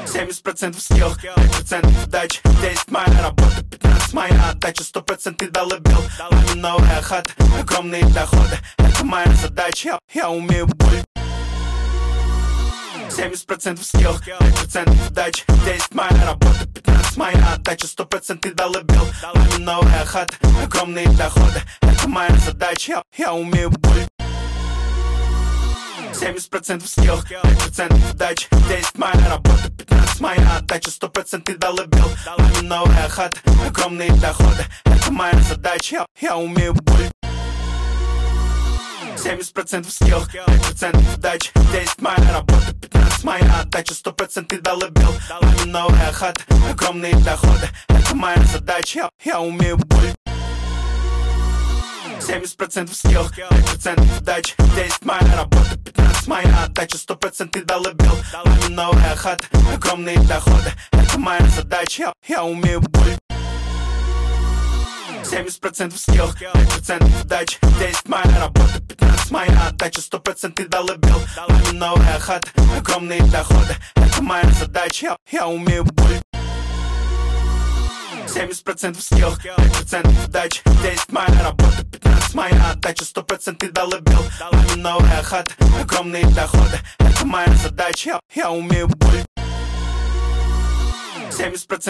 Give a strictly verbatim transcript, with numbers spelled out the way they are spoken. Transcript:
семьдесят процентов скилл, пять процентов удачи, десять моя работа, пятнадцать моя отдача, сто процентов ты долыбил. Маме новая хата, огромные доходы, это моя задача, я, я умею боль. семьдесят процентов скилл, пять процентов удачи, десять моя работа, пятнадцать моя отдача, сто процентов ты долыбил. Маме новая хата, огромные доходы, это моя задача, я, я умею боль. семьдесят процентов скилл, пять процентов удачи, десять моя работа, пятнадцать моя отдача, сто процентов ты долыбил. Маме новая хата, огромные доходы, это моя задача, я, я умею боль. семьдесят процентов скилл, пять процентов удачи, десять моя работа, пятнадцать моя отдача, сто процентов ты долыбил. Маме новая хата, огромные доходы, это моя задача, я, я умею боль. семьдесят процентов скилл, пять процентов удачи, десять моя работа, пятнадцать моя отдача, сто процентов ты долыбил. Маме новая хата, огромные доходы, это моя задача, я, я умею боль. семьдесят процентов скилл, пять процентов удачи, десять моя работа, пятнадцать моя отдача, сто процентов ты долыбил. Маме новая хата, огромные доходы, это моя задача, я, я умею боль. семьдесят процентов скилл, пять процентов удачи, десять моя работа, пятнадцать моя отдача, сто процентов ты долыбил. Маме новая хата, огромные доходы, это моя задача, я, я умею боль. семьдесят процентов